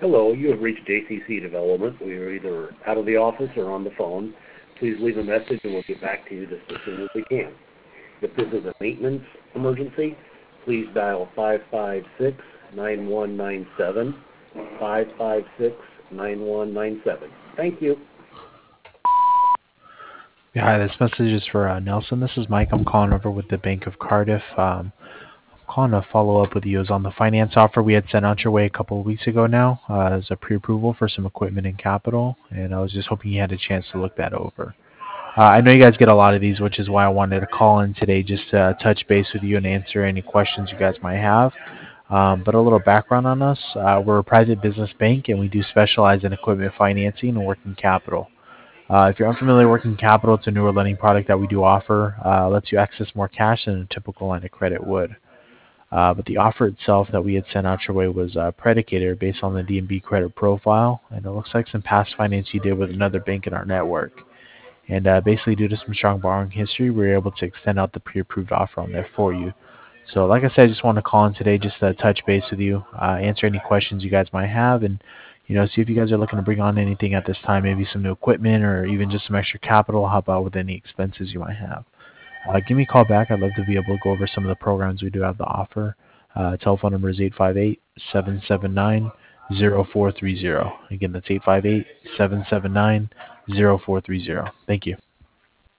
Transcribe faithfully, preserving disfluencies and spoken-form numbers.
Hello, you have reached J C C Development. We are either out of the office or on the phone. Please leave a message and we'll get back to you just as soon as we can. If this is a maintenance emergency, please dial five five six, nine one nine seven, five five six, nine one nine seven. Thank you. Yeah, hi, this message is for uh, Nelson. This is Mike. I'm calling over with the Bank of Cardiff. Um, I'm calling to follow up with you. It was on the finance offer we had sent out your way a couple of weeks ago now uh, as a pre-approval for some equipment and capital, and I was just hoping you had a chance to look that over. Uh, I know you guys get a lot of these, which is why I wanted to call in today just to uh, touch base with you and answer any questions you guys might have. Um, but a little background on us. Uh, we're a private business bank, and we do specialize in equipment financing and working capital. Uh, if you're unfamiliar, working capital, it's a newer lending product that we do offer. Uh, lets you access more cash than a typical line of credit would. Uh, but the offer itself that we had sent out your way was uh, predicated based on the D and B credit profile, and it looks like some past finance you did with another bank in our network. And uh, basically, due to some strong borrowing history, we were able to extend out the pre-approved offer on there for you. So like I said, I just want to call in today just to touch base with you, uh, answer any questions you guys might have, and you know, see if you guys are looking to bring on anything at this time, maybe some new equipment or even just some extra capital, help out with any expenses you might have. Uh, give me a call back. I'd love to be able to go over some of the programs we do have to offer. Uh, telephone number is eight five eight, seven seven nine, zero four three zero. Again, that's eight five eight, seven seven nine, zero four three zero. Thank you.